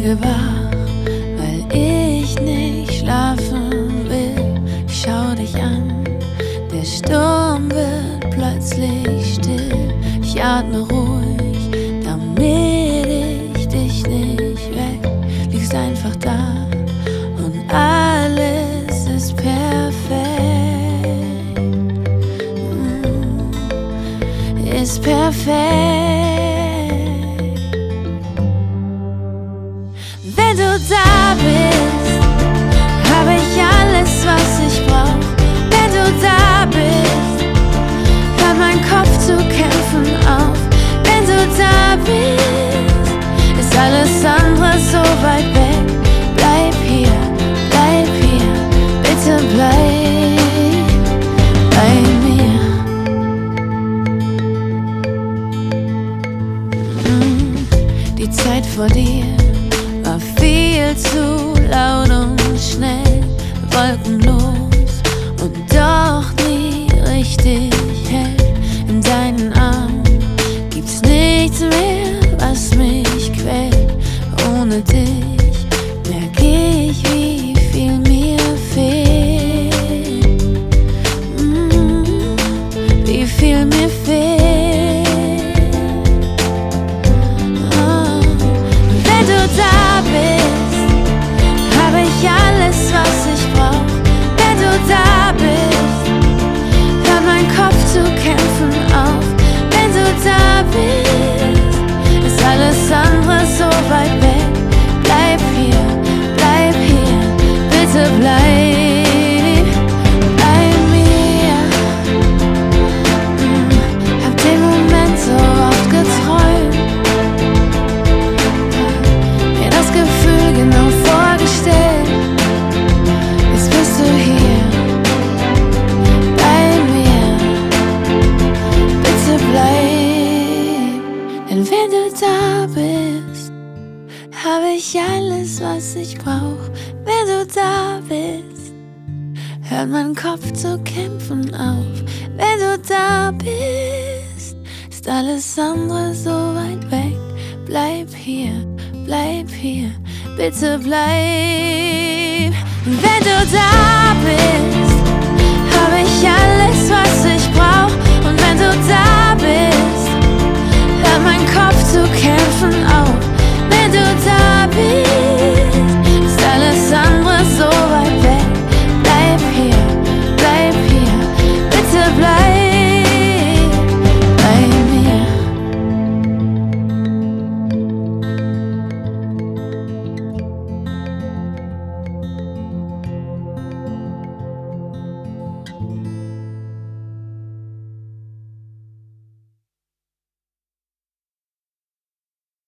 werde wach, weil ich nicht schlafen will. Ich schau dich an, der Sturm wird plötzlich still. Ich atme ruhig, damit ich dich nicht weg. Liegst einfach da und alles ist perfekt. Ist perfekt. Wenn du da bist, habe ich alles, was ich brauch. Wenn du da bist, hört mein Kopf zu kämpfen auf. Wenn du da bist, ist alles andere so weit weg. Bleib hier, bitte bleib bei mir. Die Zeit vor dir war viel zu laut und schnell, wolkenlos und doch nie richtig hell. In deinen Armen gibt's nichts mehr, was mich quält. Ohne dich merk ich, wie viel mir fehlt. Wie viel mir fehlt. Wenn du da bist, habe ich alles, was ich brauch. Wenn du da bist, hört mein Kopf zu kämpfen auf. Wenn du da bist, ist alles andere so weit weg. Bleib hier, bitte bleib bei mir. Hab den Moment so oft geträumt, mir das Gefühl genau vorgestellt. Jetzt bist du hier bei mir, bitte bleib. Denn wenn du da bist, habe ich alles, was ich brauch. Wenn du da bist, hört mein Kopf zu kämpfen auf. Wenn du da bist, ist alles andere so weit weg. Bleib hier, bitte bleib. Wenn du da